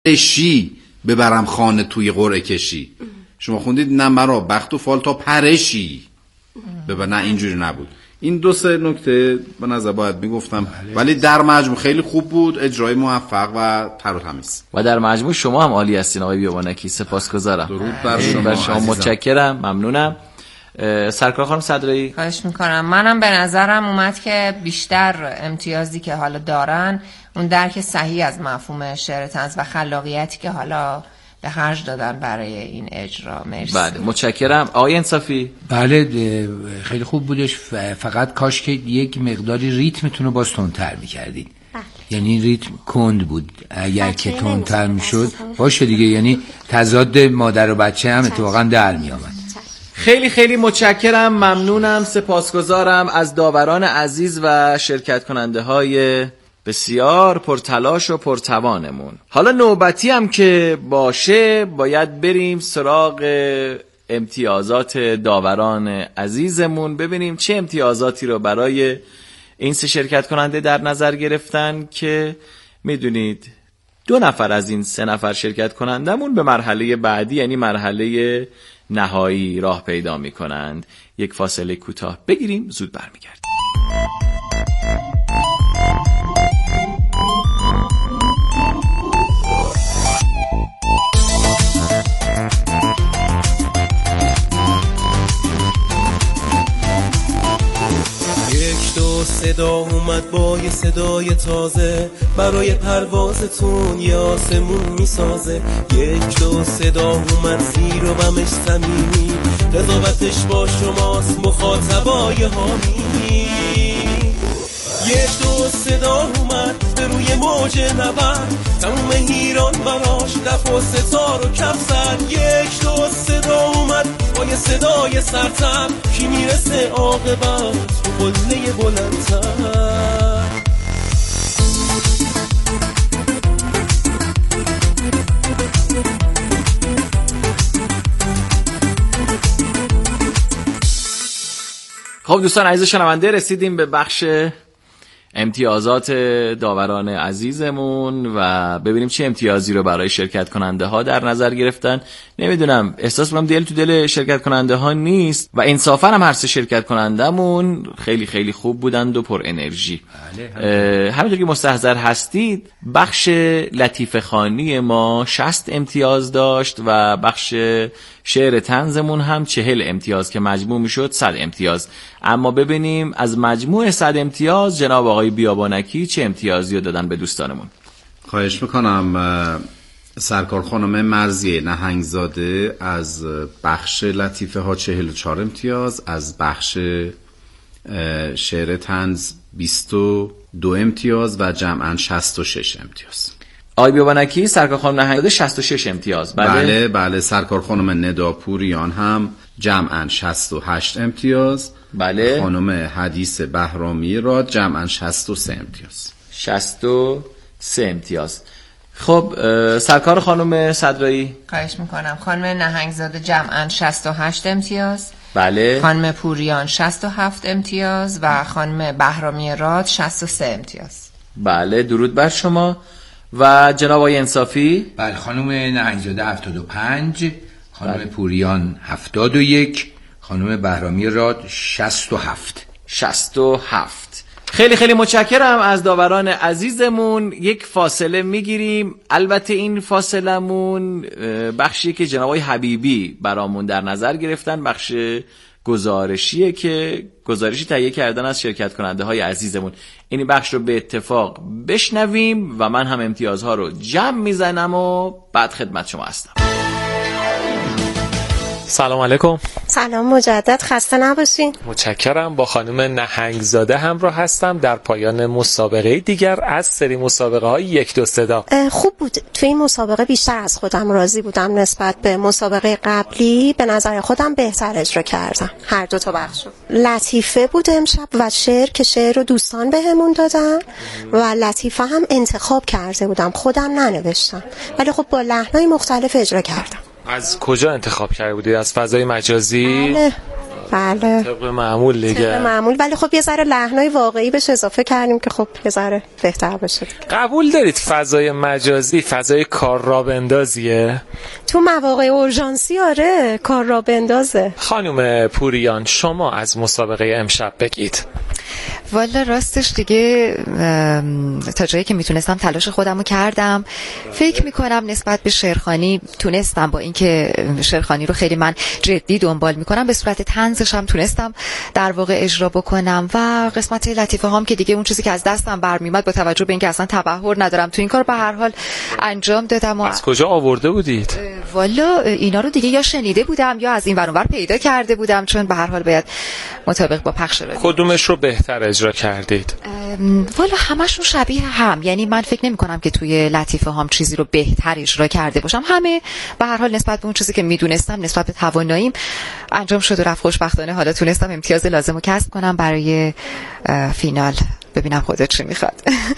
پرشی ببرم خانه توی قرعه کشی. شما خوندید نه مرا بخت و فال تا پرشی ببر، نه اینجوری نبود. این دو سه نکته به نظر باید میگفتم، ولی در مجموع خیلی خوب بود، اجرای موفق و تر و تمیز. و در مجموع شما هم عالی هستین آقای بیابانکی، سپاسگزارم. درود بر شما، متشکرم، ممنونم. سرکار خانم صدرایی. خواهش میکنم. منم به نظرم اومد که بیشتر امتیازی که حالا دارن اون درک صحیح از مفهوم شعر طنز و خلاقیتی که حالا به خرج دادن برای این اجرا. مرسی. بله متشکرم. آقای انصافی. بله خیلی خوب بودش، فقط کاش که یک مقداری ریتمتون رو باز تندتر میکردید. یعنی ریتم کند بود، اگر که تندتر میشد باشه دیگه، یعنی تضاد مادر و بچه هم اتفاقا در میامد. خیلی خیلی متشکرم، ممنونم، سپاسگزارم از داوران عزیز و شرکت کننده های بسیار پرتلاش و پرتوانمون. حالا نوبتی هم که باشه باید بریم سراغ امتیازات داوران عزیزمون، ببینیم چه امتیازاتی رو برای این سه شرکت کننده در نظر گرفتن که میدونید 2 نفر از این 3 نفر شرکت کنندمون به مرحله بعدی یعنی مرحله نهایی راه پیدا میکنند. یک فاصله کوتاه بگیریم، زود برمیگردیم. صدا اومد با یه صدای تازه، برای پروازتون یه آسمون میسازه. 1 2 صدا اومد زیر و بمش صمیمی، قضاوتش با شماست مخاطبای حامی. 1 2 صدا اومد به روی موج نبرد، تموم ایران براش دف و ستار و کف زد. 1 2 صدا اومد با یه صدای سرتر، کی میرسه عاقبت تو قله بلندتر. خب دوستان عزیز شنونده، رسیدیم به بخش امتیازات داوران عزیزمون و ببینیم چه امتیازی رو برای شرکت کننده ها در نظر گرفتن. نمیدونم، احساس می‌کنم دل تو دل شرکت کننده ها نیست و انصافا هم هر سه شرکت کنندمون خیلی خیلی خوب بودند و پر انرژی. همونطور که مستحضر هستید بخش لطیفه خوانی ما 60 امتیاز داشت و بخش شعر طنزمون هم 40 امتیاز که مجموع میشد 100 امتیاز. اما ببینیم از مجموع 100 امتیاز جناب آقای بیابانکی چه امتیازی رو دادن به دوستانمون. خواهش میکنم. سرکار خانم مرضیه نهنگزاده از بخش لطیفه ها 44 امتیاز، از بخش شعر طنز 22 امتیاز و جمعاً 66 امتیاز. آقای بیابانکی سرکار خانم نهنگزاده 66 امتیاز. بله ندا خانم نداپوریان هم جمعاً 68 امتیاز. بله. خانم حدیث بهرامی راد جمعاً 63 امتیاز. 63 امتیاز. خب سرکار خانم صدرایی. خواهش میکنم. خانم نهنگزاده جمعاً 68 امتیاز. بله. خانم پوریان 67 امتیاز و خانم بهرامی راد 63 امتیاز. بله درود بر شما. و جناب آقای انصافی. بله خانم نهنگزاده 75، خانم پوریان 71، خانم بهرامی راد 67. خیلی خیلی متشکرم از داوران عزیزمون. یک فاصله میگیریم. البته این فاصلمون بخشی که جناب آقای حبیبی برامون در نظر گرفتن، بخش گزارشیه که گزارشی تهیه کردن از شرکت کننده های عزیزمون. این بخش رو به اتفاق بشنویم و من هم امتیازها رو جمع میزنم و بعد خدمت شما هستم. سلام علیکم. سلام مجدد، خسته نباشین. متشکرم. با خانم نهنگزاده همراه هستم در پایان مسابقه دیگر از سری مسابقه های 1 2 صدا. خوب بود. توی این مسابقه بیشتر از خودم راضی بودم نسبت به مسابقه قبلی. به نظر خودم بهتر اجرا کردم هر 2 تا بخشو. لطیفه بود امشب و شعر که شعر رو دوستان بهمون دادن و لطیفه هم انتخاب کرده بودم، خودم ننوشتم، ولی خب با لحنای مختلف اجرا کردم. از کجا انتخاب کرده بودید؟ از فضای مجازی؟ بله. بله طبق معمول دیگه. طبق معمول، ولی خب یه ذره لحنای واقعی بهش اضافه کردیم که خب یه ذره بهتر بشه. قبول دارید فضای مجازی فضای کار را بندازیه؟ تو مواقع اورژانسی آره کار را بندازه. خانم پوریان شما از مسابقه امشب بگید. والا راستش دیگه تا جایی که میتونستم تلاش خودمو کردم. فکر میکنم نسبت به شعرخوانی تونستم، با اینکه شعرخوانی رو خیلی من جدی دنبال میکنم، به صورت طنزش هم تونستم در واقع اجرا بکنم و قسمت لطیفه هام که دیگه اون چیزی که از دستم برمیاد با توجه به اینکه اصلا تبحر ندارم تو این کار به هر حال انجام دادم. و از کجا آورده بودید؟ والا اینا رو دیگه یا شنیده بودم یا از این ور اون ور پیدا کرده بودم، چون به هر حال باید مطابق با پخش رادیو. کدومش رو بهتر اجرا کردید؟ والا همشون شبیه هم، یعنی من فکر نمی کنم که توی لطیفه هم چیزی رو بهتر اجرا کرده باشم. همه به هر حال نسبت به اون چیزی که میدونستم نسبت به تواناییم انجام شد و رفت. خوشبختانه حالا تونستم امتیاز لازم رو کسب کنم برای فینال. ببینم خودت چی میخواد.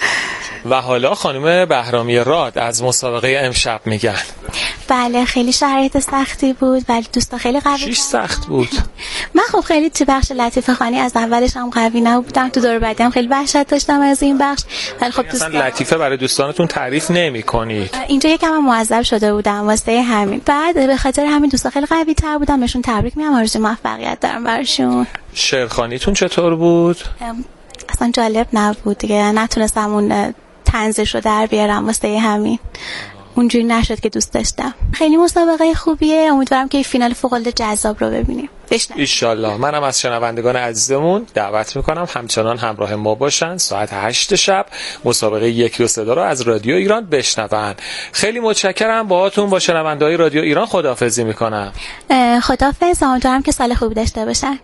و حالا خانم بهرامی راد از مسابقه امشب میگن. بله خیلی شرایط سختی بود ولی دوستا خیلی قوی. چیش سخت بود؟ من خب خیلی تو بخش لطیفه خوانی از اولش هم قوی نبودم، تو دور بعدی هم خیلی وحشت داشتم از این بخش، ولی خب دوستا لطیفه برای دوستانتون تعریف نمی‌کنی. اینجا یکم معذب شده بودم واسه همین. بعد به خاطر همین دوستا خیلی قوی تر بودم، بهشون تبریک میگم، آرزوی موفقیت دارم براشون. شعرخوانیتون چطور بود؟ اصلا جالب نبود دیگه، نتونستم اون طنزش رو در بیارم، واسه همین اونجوری نشد که دوست داشتم. خیلی مسابقه خوبیه، امیدوارم که فینال فوق العاده جذاب رو ببینیم. ان شاءالله. منم از شنوندگان عزیزمون دعوت میکنم همچنان همراه ما باشن. ساعت 8 شب مسابقه یک دو صدا رو از رادیو ایران بشنون. خیلی متشکرم. باهاتون با شنونده‌های رادیو ایران خداحافظی میکنم. خداحافظ. امیدوارم که سال خوبی داشته باشن.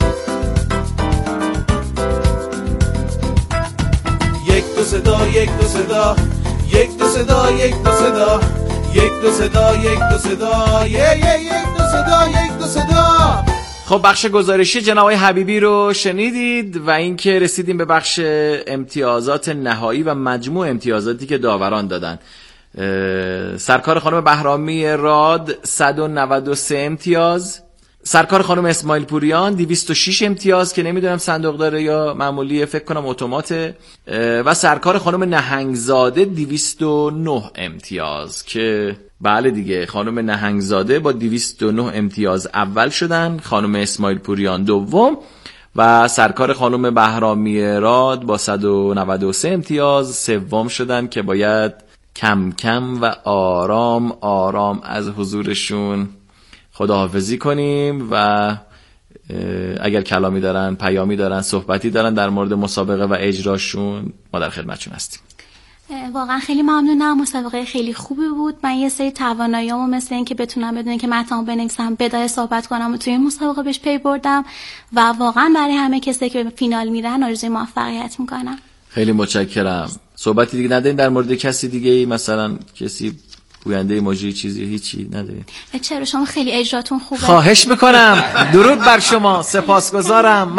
یک دو صدا یک دو صدا یک دو صدا یک دو صدا یک دو صدا یک دو صدا یک دو صدا یک دو صدا. خب بخش گزارشی جناب آقای حبیبی رو شنیدید و اینکه رسیدیم به بخش امتیازات نهایی و مجموع امتیازاتی که داوران دادن. سرکار خانم بهرامی راد 193 امتیاز، سرکار خانم اسماعیل پوریان 206 امتیاز که نمیدونم صندوق داره یا معمولیه، فکر کنم اتوماته، و سرکار خانم نهنگزاده 209 امتیاز که بله دیگه خانم نهنگزاده با 209 امتیاز اول شدن، خانم اسماعیل پوریان دوم و سرکار خانم بهرامی راد با 193 امتیاز سوم شدن که باید کم کم و آرام آرام از حضورشون خداحافظی کنیم و اگر کلامی دارن، پیامی دارن، صحبتی دارن در مورد مسابقه و اجراشون ما در خدمتشون هستیم. واقعا خیلی ممنونم، مسابقه خیلی خوبی بود. من یه سری تواناییامو مثل این که بتونم بدون که متن بنویسم بدای صحبت کنم و توی این مسابقه بهش پی بردم و واقعا برای همه کسی که به فینال میرن آرزوی موفقیت میکنم. خیلی متشکرم. صحبتی دیگه ندارین در مورد کسی دیگه، مثلا کسی گوینده ایموجی چیزی هیچی ندارین؟ چرا شما خیلی اجراتون خوبه. خواهش میکنم. درود بر شما. سپاسگزارم.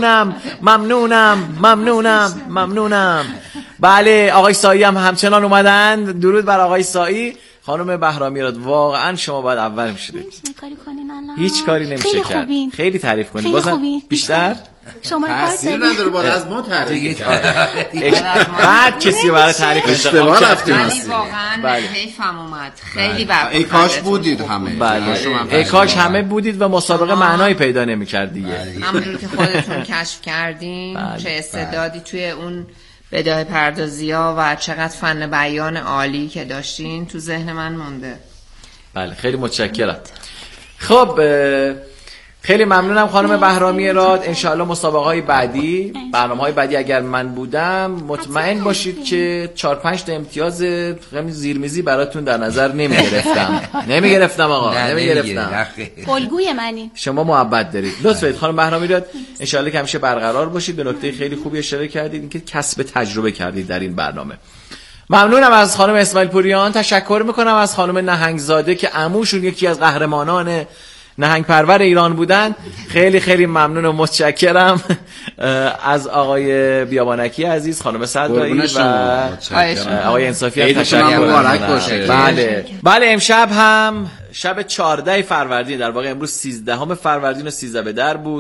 ممنونم. بله آقای سایی هم همچنان اومدن. درود بر آقای سایی. خانم بهرامی راد واقعا شما باید اول میشید. هیچ کاری نمیشه کرد. خیلی تعریف کنید. بازم بیشتر شما تاثیر نداره، باید از ما تعریف بعد کسی برای تعریف اشتباه رفتیم. واقعا حیفم اومد. خیلی وقت ای کاش بودید همه. بله ای کاش همه بودید و مسابقه معنایی پیدا نمی‌کرد دیگه. همونجوری که خودتون کشف کردین چه استعدادی توی اون بدایه پردازی‌ها و چقدر فن بیان عالی که داشتین تو ذهن من مونده. بله خیلی متشکرم. خب خیلی ممنونم خانم بهرامی راد. انشاءالله مسابقه‌های بعدی، برنامه‌های بعدی اگر من بودم مطمئن باشید که 4-5 تا امتیاز خیلی زیرمیزی براتون در نظر نمیگرفتم آقا. نمیگرفتم. الگوی منی. شما محبت دارید. لطف دارید خانم بهرامی راد. انشاءالله که همیشه برقرار باشید. به نکته خیلی خوبی اشاره کردید اینکه کسب تجربه کردید در این برنامه. ممنونم از خانم اسماعیل پوریان. تشکر میکنم از خانم نهنگزاده که عموشون یکی از قهرمانان نهنگ پرور ایران بودن. خیلی خیلی ممنون و متشکرم. از آقای بیابانکی عزیز، خانم صدرایی و آقای انصافی هم تشکر. بله امشب هم شب 14 فروردین، در واقع امروز 13 فروردین و 13 به در بود.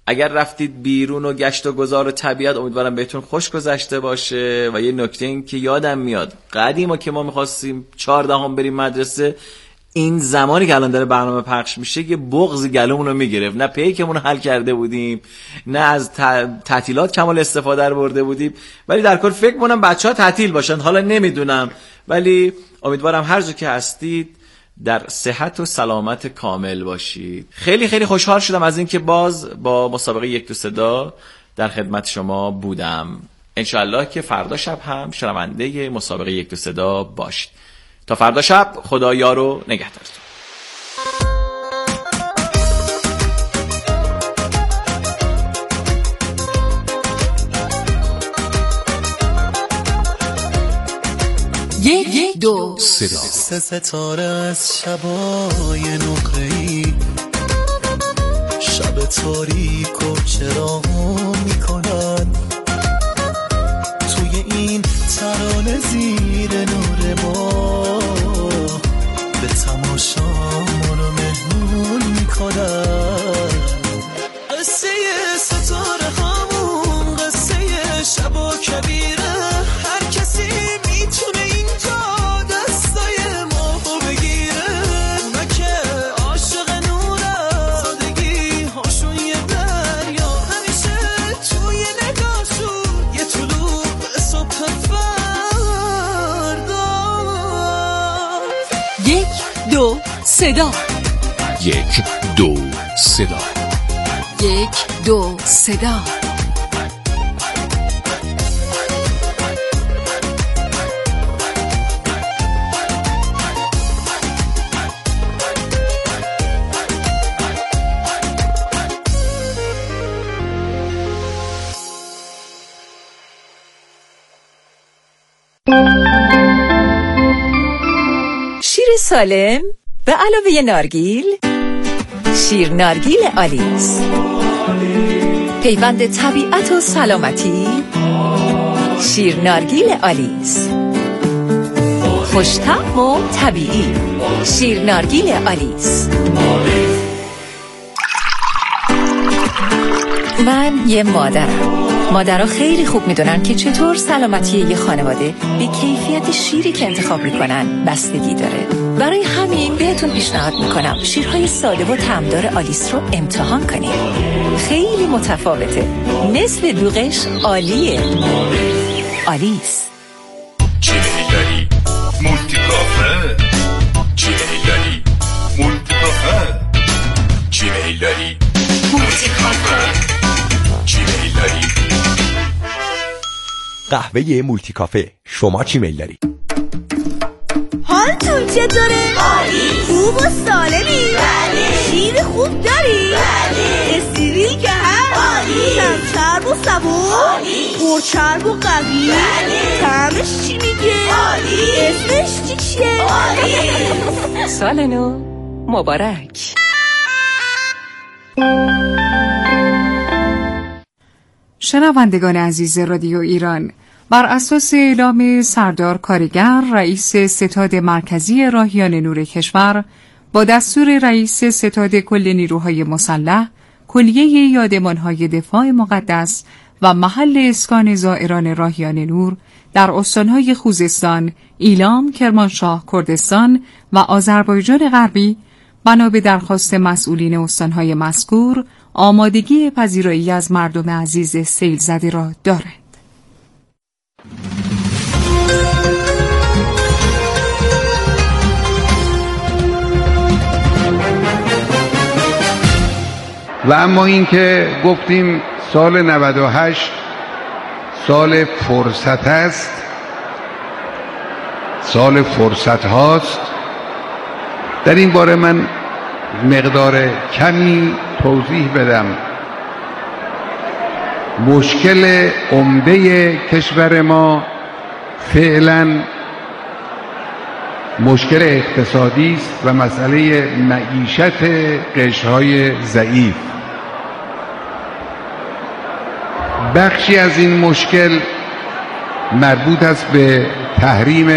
اگر رفتید بیرون و گشت و گذار و طبیعت، امیدوارم بهتون خوش گذشته باشه. و یه نکته این که یادم میاد قدیما که ما میخواستیم 14 بریم مدرسه، این زمانی که الان داره برنامه پخش میشه یه بغض گلومون رو میگرفت، نه پیکمون رو حل کرده بودیم، نه از تعطیلات کمال استفاده رو برده بودیم. ولی در کل فکر کنم بچه‌ها تعطیل باشن، حالا نمیدونم، ولی امیدوارم هر جا که هستید در صحت و سلامت کامل باشید. خیلی خیلی خوشحال شدم از اینکه باز با مسابقه یک دو صدا در خدمت شما بودم. انشالله که فردا شب هم شنونده مسابقه یک دو صدا باشید. تا فردا شب، خدا یار و نگهدارتون. یک دو صدا. سه ستاره از شبای نقره‌ای، شب تاریک و چراغ میکنن، توی این ترانه زیر نور ما به تماشا منو مهمون میکنن. قصه ستاره همون قصه شب و کبیره، هر کسی میتونه اینجا دستای ما بگیره. اونا که عاشق نوره، سادگی هاشون یه دریا، همیشه توی نگاهشون یه طلوع صبح فردا. یک دو صدا. یک دو صدا. یک دو صدا. شیر سالم به علاوه نارگیل، شیر نارگیل آلیس، پیوند طبیعت و سلامتی. شیر نارگیل آلیس، خوش‌طعم و طبیعی. شیر نارگیل آلیس. من یه مادرم. مادرها خیلی خوب میدونن که چطور سلامتی یه خانواده به کیفیت شیری که انتخاب میکنن بستگی داره. برای همین بهتون پیشنهاد میکنم شیرهای ساده و طعمدار آلیس رو امتحان کنید. خیلی متفاوته، مثل دوغش عالیه. آلیس. چی می‌داری؟ مولتی کافه. چی می‌داری؟ مولتی کافه. چی می‌داری؟ مولتی کافه. چی می‌داری؟ قهوه مولتی کافه. شما چی میل داری؟ حالتون چطوره؟ عالی. خوب و سالمی؟ بله. شیر خوب داری؟ بله. استریل که هست؟ عالی. کم چرب و صبور؟ عالی. پرچرب و قوی؟ بله. طعمش چی میگه؟ عالی. اسمش چیه؟ عالی. سال نو مبارک. شنوندگان عزیز رادیو ایران، بر اساس اعلام سردار کارگر رئیس ستاد مرکزی راهیان نور کشور با دستور رئیس ستاد کل نیروهای مسلح، کلیه یادمانهای دفاع مقدس و محل اسکان زائران راهیان نور در استانهای خوزستان، ایلام، کرمانشاه، کردستان و آذربایجان غربی بنا به درخواست مسئولین استانهای مذکور آمادگی پذیرایی از مردم عزیز سیل زده را دارند. و اما این که گفتیم سال 98 سال فرصت است، سال فرصت هاست، در این باره من مقدار کمی توضیح بدم. مشکل عمده کشور ما فعلا مشکل اقتصادی است و مسئله معیشت قشرهای ضعیف. بخشی از این مشکل مربوط است به تحریم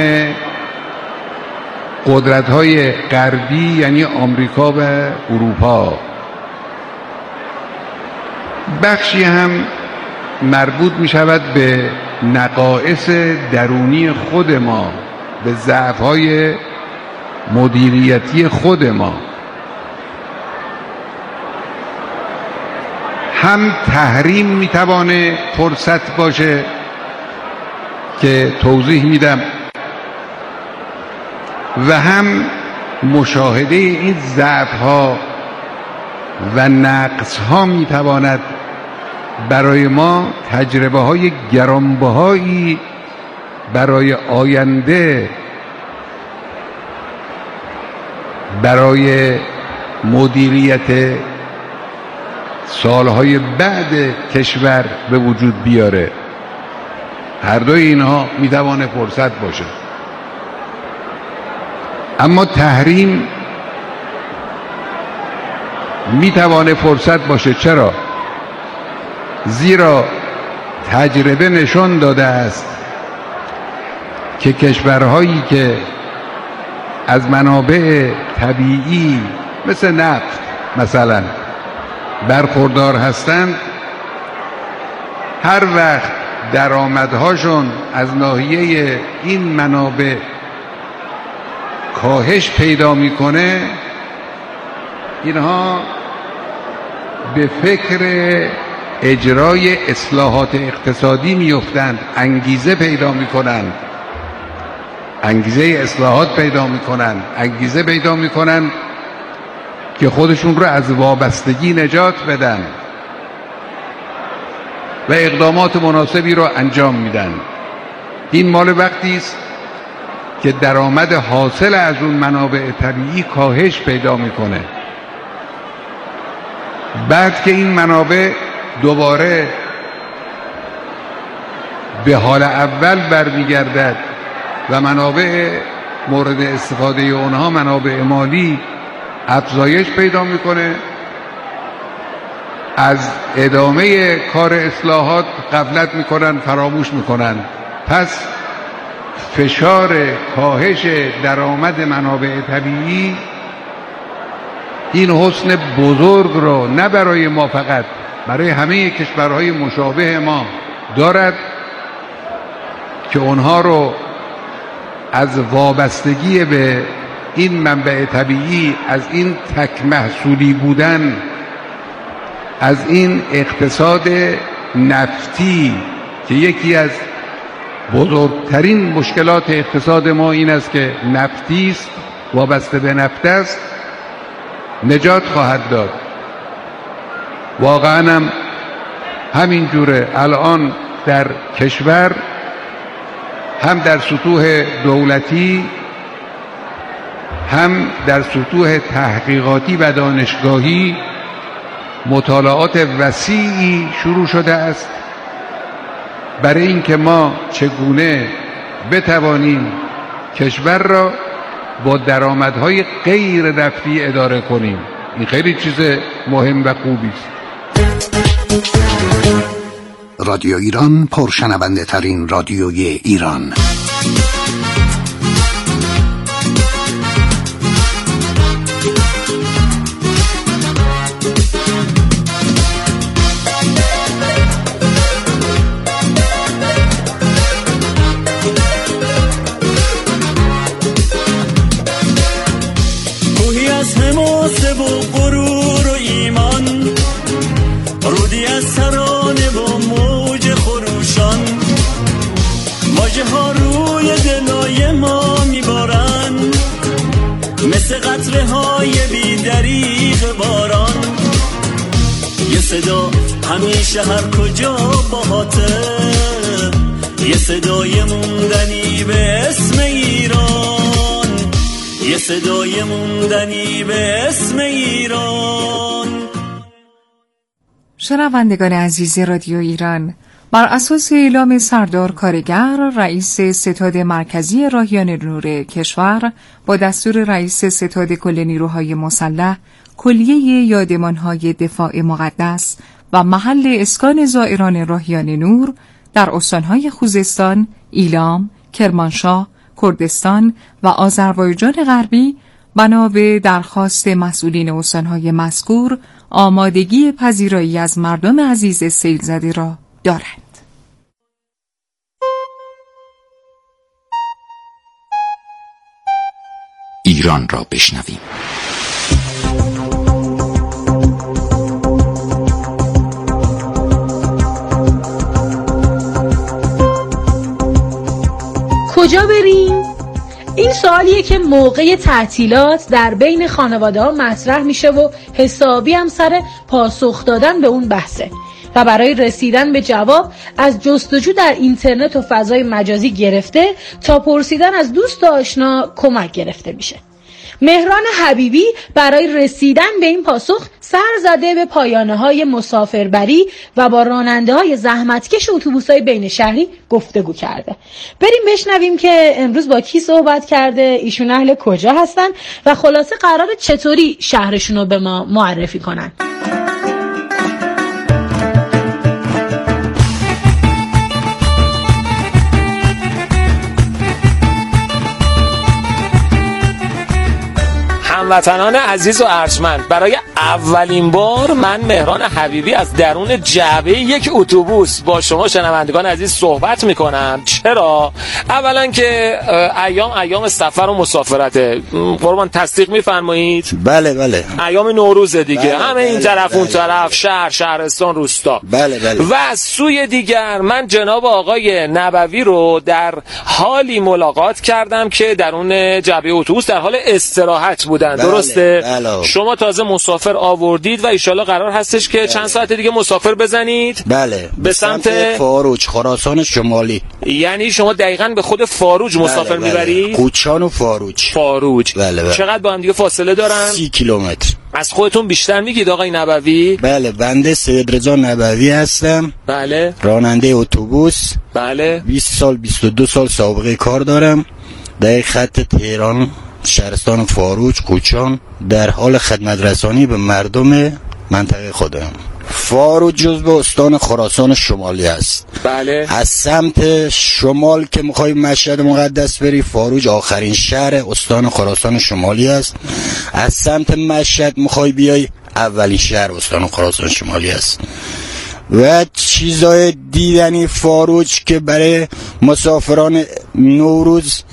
قدرت‌های غربی یعنی آمریکا و اروپا. بخشی هم مربوط می شود به نقائص درونی خود ما، به ضعف‌های مدیریتی خود ما. هم تحریم میتوانه فرصت باشه که توضیح میدم، و هم مشاهده این ضعف‌ها و نقص‌ها میتواند برای ما تجربه‌های گرانبهایی برای آینده، برای مدیریت سالهای بعد کشور به وجود بیاره. هر دوی اینها میتوانه فرصت باشه. اما تحریم میتوانه فرصت باشه. چرا؟ زیرا تجربه نشان داده است که کشورهایی که از منابع طبیعی مثل نفت مثلا برخوردار هستند، هر وقت درآمدهاشون از ناحیه این منابع کاهش پیدا میکنه، اینها به فکر اجرای اصلاحات اقتصادی میافتند، انگیزه پیدا میکنند، انگیزه اصلاحات پیدا میکنند، انگیزه پیدا میکنند که خودشون رو از وابستگی نجات بدن و اقدامات مناسبی رو انجام میدن. این مال وقتی است که درآمد حاصل از اون منابع طبیعی کاهش پیدا میکنه. بعد که این منابع دوباره به حال اول برمیگردد و منابع مورد استفاده اونها، منابع مالی، افزایش پیدا میکنه، از ادامه کار اصلاحات غفلت میکنن، فراموش میکنن. پس فشار کاهش درآمد منابع طبیعی این حسن بزرگ رو نه برای ما فقط، برای همه کشورهای مشابه ما دارد که اونها رو از وابستگی به این منبع طبیعی، از این تک محصولی بودن، از این اقتصاد نفتی که یکی از بزرگترین مشکلات اقتصاد ما این است که نفتی است، وابسته به نفت است، نجات خواهد داد. واقعا هم همین جوره. الان در کشور هم در سطوح دولتی هم در سطوح تحقیقاتی و دانشگاهی مطالعات وسیعی شروع شده است برای اینکه ما چگونه بتوانیم کشور را با درآمدهای غیر نفتی اداره کنیم. این خیلی چیز مهم و خوبی است. رادیو ایران پرشنونده ترین رادیوی ایران. قطره های بی دریغ باران، یه صدا همیشه هر کجا باهاته، یه صدای موندنی به اسم ایران، یه صدای موندنی به اسم ایران. شنوندگان عزیز رادیو ایران، بر اساس اعلام سردار کارگر رئیس ستاد مرکزی راهیان نور کشور با دستور رئیس ستاد کل نیروهای مسلح، کلیه یادمانهای دفاع مقدس و محل اسکان زائران راهیان نور در استانهای خوزستان، ایلام، کرمانشاه، کردستان و آذربایجان غربی بنا به درخواست مسئولین استانهای مذکور آمادگی پذیرایی از مردم عزیز سیل زده را دارند. ایران را بشنویم. کجا بریم؟ این سوالیه که موقع تعطیلات در بین خانواده‌ها مطرح میشه و حسابی هم سر پاسخ دادن به اون بحثه و برای رسیدن به جواب از جستجو در اینترنت و فضای مجازی گرفته تا پرسیدن از دوست و آشنا کمک گرفته میشه. مهران حبیبی برای رسیدن به این پاسخ سر زده به پایانه‌های مسافربری و با راننده‌های زحمتکش اتوبوس‌های بین شهری گفتگو کرده. بریم بشنویم که امروز با کی صحبت کرده، ایشون اهل کجا هستن و خلاصه قراره چطوری شهرشون رو به ما معرفی کنن. هموطنان عزیز و ارجمند، برای اولین بار من مهران حبیبی از درون جعبه یک اتوبوس با شما شنوندگان عزیز صحبت میکنم. چرا؟ اولا که ایام سفر و مسافرته. قربان تصدیق میفرمایید؟ بله. ایام نوروز دیگه، همه این طرف اون طرف، شهرستان، روستا. بله. و از سوی دیگر من جناب آقای نبوی رو در حالی ملاقات کردم که درون جعبه اتوبوس در حال استراحت بودن. درسته؟ بله. شما تازه مسافر آوردید و ایشالا قرار هستش که چند ساعت دیگه مسافر بزنید؟ بله. به سمت فاروج، خراسان شمالی. یعنی شما دقیقاً به خود فاروج مسافر میبرید؟ کوچان و فاروج. بله. چقدر با هم دیگه فاصله دارن؟ 30 کیلومتر. از خودتون بیشتر میگید آقای نبوی؟ بله، بنده سید رضا نبوی هستم. بله. راننده اتوبوس. بله. 22 سال سابقه کار دارم. در خط تهران، شهرستان فاروج، کوچان، در حال خدمت رسانی به مردم منطقه خودم. فاروج جزو استان خراسان شمالی است. بله. از سمت شمال که میخوای مشهد مقدس بری، فاروج آخرین شهر استان خراسان شمالی است. از سمت مشهد میخوای بیای، اولین شهر استان خراسان شمالی است. و چیزای دیدنی فاروج که برای مسافران نوروز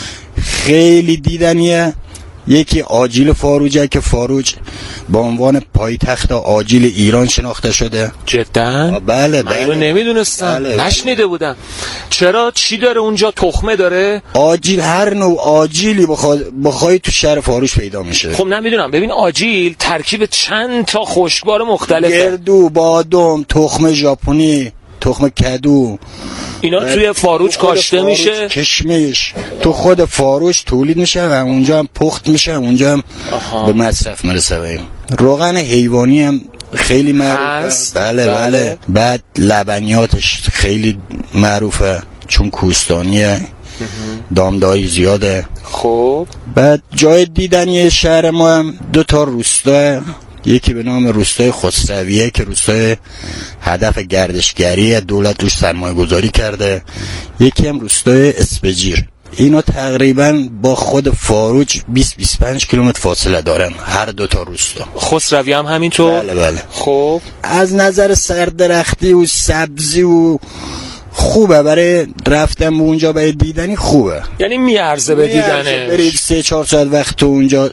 خیلی دیدنیه. یکی آجیل فاروجه که فاروج با عنوان پایتخت آجیل ایران شناخته شده. جدا؟ بله. من اینو نمیدونستم. نشنیده بودم. چرا؟ چی داره اونجا؟ تخمه داره؟ آجیل، هر نوع آجیلی بخوای تو شهر فاروج پیدا میشه. خب نمیدونم. ببین آجیل ترکیب چند تا خشکبار مختلفه. گردو، بادام، تخم ژاپنی، تخم کدو، اینا توی فاروج کاشته میشه. کشمش تو خود فاروج تولید میشه و اونجا هم پخت میشه، اونجا هم به مصرف میرسه. روغن حیوانی هم خیلی معروفه. بله. بعد لبنیاتش خیلی معروفه چون کوهستانیه، دامداری زیاده. خب بعد جای دیدنی شهر ما هم 2 تا روستا، یکی به نام روستای خسرویه که روستای هدف گردشگری دولت روش سرمایه گذاری کرده، یکی هم روستای اسپجیر. اینا تقریبا با خود فاروج 20-25 کیلومتر فاصله دارن هر 2 تا روستا. خسروی هم همینطور؟ بله. خب از نظر سردرختی و سبزی و خوبه، برای رفتن به اونجا برای دیدنی خوبه. یعنی میارزه به دیدنه. برید 3-4 ساعت وقت تو اونجا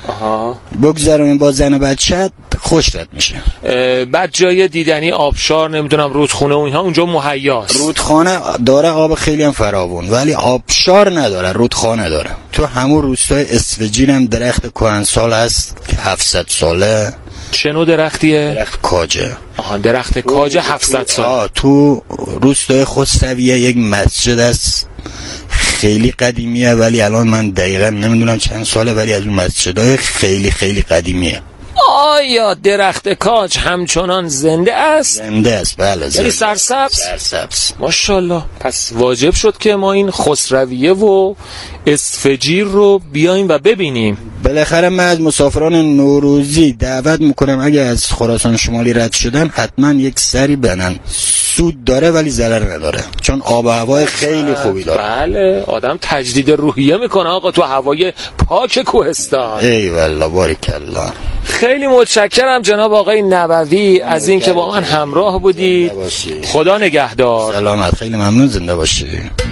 بگذاریم با زن و بچه، خوش رد میشه. بعد جای دیدنی آبشار، نمیدونم رودخونه و اینها اونجا مهیاست؟ رودخانه داره، آب خیلی هم فراوون، ولی آبشار نداره، رودخانه داره. تو همون روستای اسفجیر هم درخت کهنسال هست که 700 ساله. چه نوع درختیه؟ درخت کاجه. درخت کاجه 700 ساله. تو روستای خسرویه یک مسجد است خیلی قدیمیه، ولی الان من دقیقا نمیدونم چند ساله، ولی از اون مسجدهای خیلی خیلی قدیمیه. آیا درخت کاج همچنان زنده است؟ زنده است، بله. یعنی سرسبز؟ سرسبز. ماشاءالله. پس واجب شد که ما این خسرویه و اسفجیر رو بیایم و ببینیم. بالاخره من از مسافران نوروزی دعوت میکنم اگه از خراسان شمالی رد شدن حتما یک سری بنن. سود داره ولی ضرر نداره، چون آب و هوای خیلی خوبی داره. بله، آدم تجدید روحیه میکنه آقا تو هوای پاک کوهستان. ای والله بارک الله. خیلی متشکرم جناب آقای نبوی از این که با من همراه بودید. خدا نگهدار. سلامت. خیلی ممنون. زنده باشید.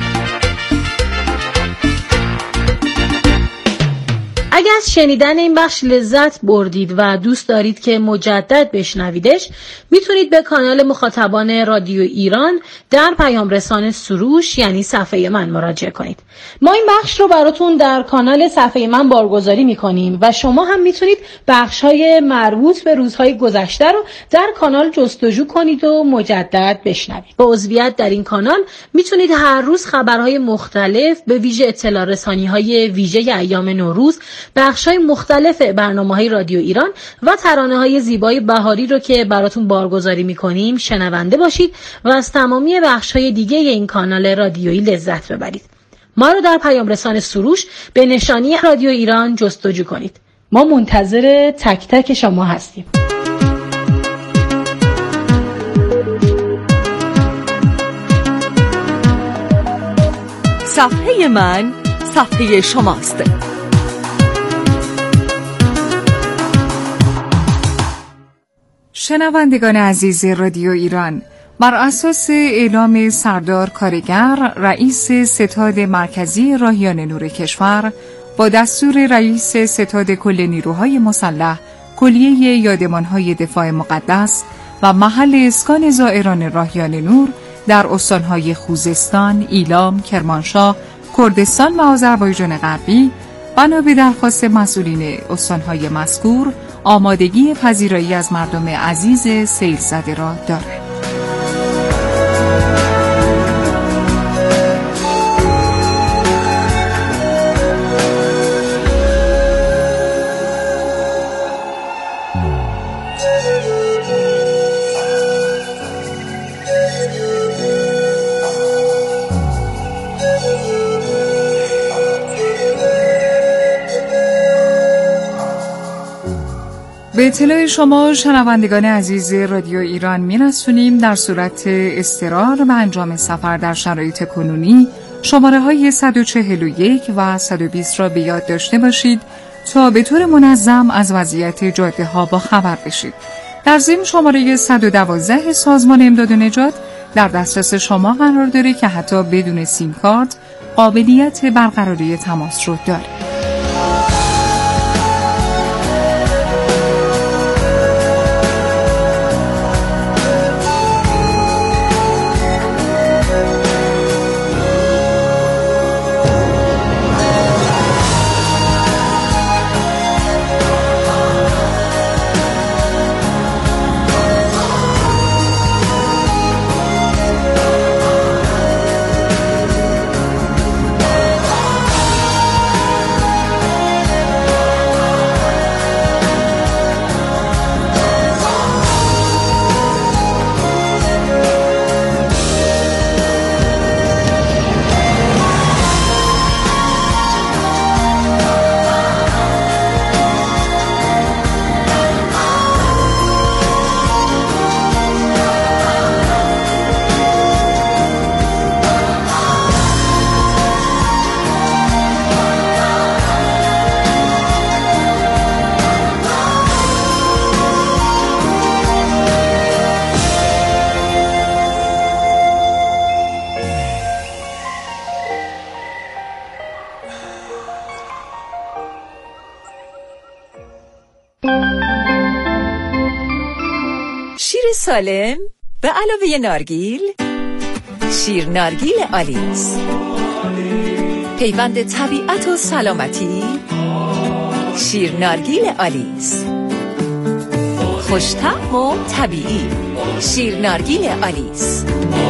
اگر از شنیدن این بخش لذت بردید و دوست دارید که مجدد بشنویدش، میتونید به کانال مخاطبان رادیو ایران در پیام رسان سروش یعنی صفحه من مراجعه کنید. ما این بخش رو براتون در کانال صفحه من بارگذاری میکنیم و شما هم میتونید بخش‌های مربوط به روزهای گذشته رو در کانال جستجو کنید و مجدد بشنوید. با عضویت در این کانال میتونید هر روز خبرهای مختلف به ویژه اطلاع رسانی‌های ویژه ایام نوروز، بخش‌های مختلف برنامه‌های رادیو ایران و ترانه‌های زیبای بهاری رو که براتون بارگذاری می‌کنیم شنونده باشید و از تمامی بخش‌های دیگه این کانال رادیویی لذت ببرید. ما رو در پیام رسان سروش به نشانی رادیو ایران جستجو کنید. ما منتظر تک تک شما هستیم. صفحه من صفحه شماست. شنوندگان عزیز رادیو ایران، بر اساس اعلام سردار کارگر رئیس ستاد مرکزی راهیان نور کشور با دستور رئیس ستاد کل نیروهای مسلح کلیه یادمانهای دفاع مقدس و محل اسکان زائران راهیان نور در استانهای خوزستان، ایلام، کرمانشاه، کردستان و آذربایجان غربی بنا به درخواست مسئولین استانهای مذکور آمادگی پذیرایی از مردم عزیز سیل زده را دارد. به اطلاع شما شنوندگان عزیز رادیو ایران می‌رسونیم در صورت اضطرار و انجام سفر در شرایط کنونی شماره‌های 141 و 120 را به یاد داشته باشید تا به طور منظم از وضعیت جاده‌ها با خبر بشید. در ضمن شماره 112 سازمان امداد و نجات در دسترس شما قرار داره که حتی بدون سیم کارت قابلیت برقراری تماس رو داره. شیر سالم به علاوه نارگیل، شیر نارگیل آلیس، پیوند طبیعت و سلامتی. شیر نارگیل آلیس، خوش‌طعم و طبیعی. شیر نارگیل آلیس.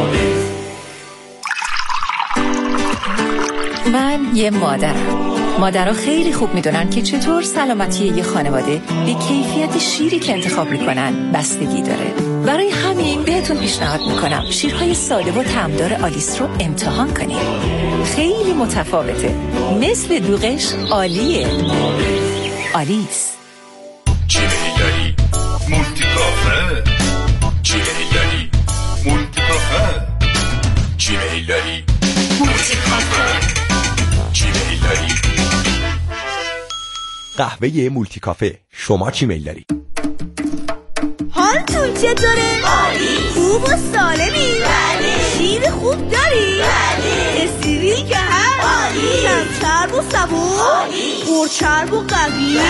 من یه مادرها خیلی خوب میدونن که چطور سلامتی یه خانواده به کیفیت شیری که انتخاب میکنن بستگی داره. برای همین بهتون پیشنهاد میکنم شیرهای ساده و طعمدار آلیس رو امتحان کنید. خیلی متفاوته، مثل دوغش عالیه. آلیس. چی می‌داری؟ مولتی کافه. چی می‌داری؟ مولتی کافه. چی می‌داری؟ مولتی کافه. چی می‌داری؟ قهوه مولتی کافه. شما چی میل دارید؟ حالتون چطوره؟ عالی. خوب و سالمی؟ بله. شیر خوب داری؟ بله. استریل که هست؟ عالی. کم چرب و صبور؟ عالی. پرچرب و قوی؟